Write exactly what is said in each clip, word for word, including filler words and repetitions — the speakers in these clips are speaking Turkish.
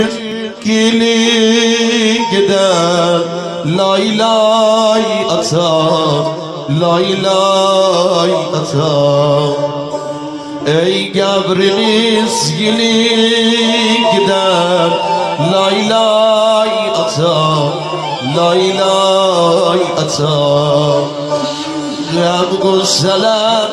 Gelin gider lay lay atam, lay lay atam. Ey gabriniz gelin gider lay lay atam, lay lay atam. Gam güzeler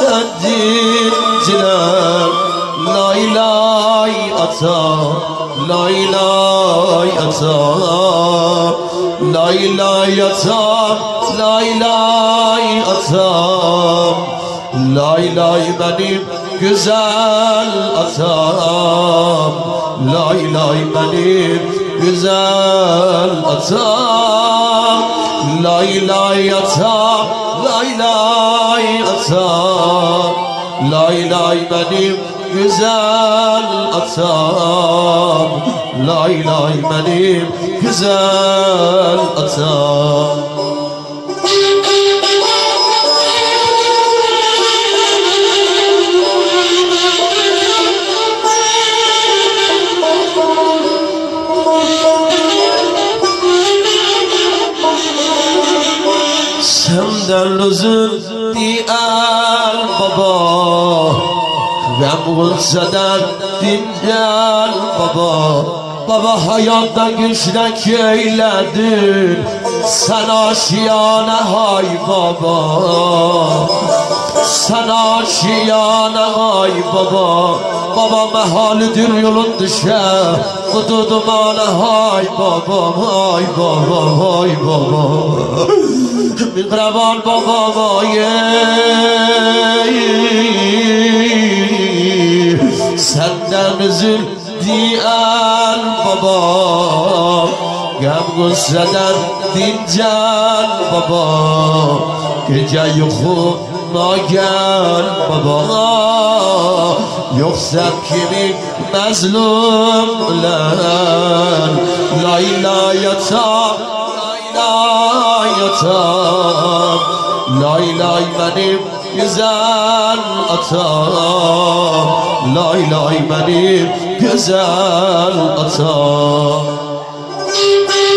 dinciler lay lay atam, lay lay atam, lay lay atam, lay lay atam, lay lay benim güzel atam, lay lay benim güzel atam, lay lay atam, lay lay atam, lay lay benim güzel atam, lay lay benim güzel atam. Senden özür diyen baba, ben gülseden dinleyen baba. Baba hayatta güçlük eyledin, sen aşiyane hay baba. Sen aşiyane hay baba. Baba mehalidir yolun düşer, kutu dumane hay baba, hay baba, hay baba. Mihraban baba ye, senden üzül diyen baba, gam güzeden dincan baba, gece yuhuma gel baba. Yoksa kimi mezlumlar lay lay atam, lay atam, lay lay benim güzel atam, lay lay benim güzel atam.